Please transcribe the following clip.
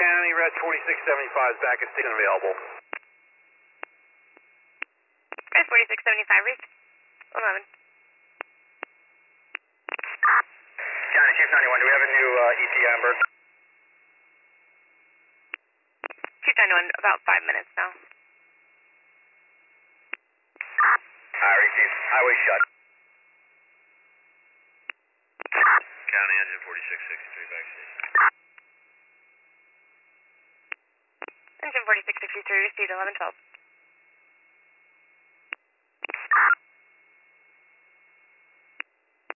County, Red 4675 is back at station available. Red 4675, reach 11. County Chief 91, do we have a new ETA on Bird? Chief 91, about 5 minutes now. Alright, Chief. Highway shut. County engine 4663 back station. Engine 4663, received 1112.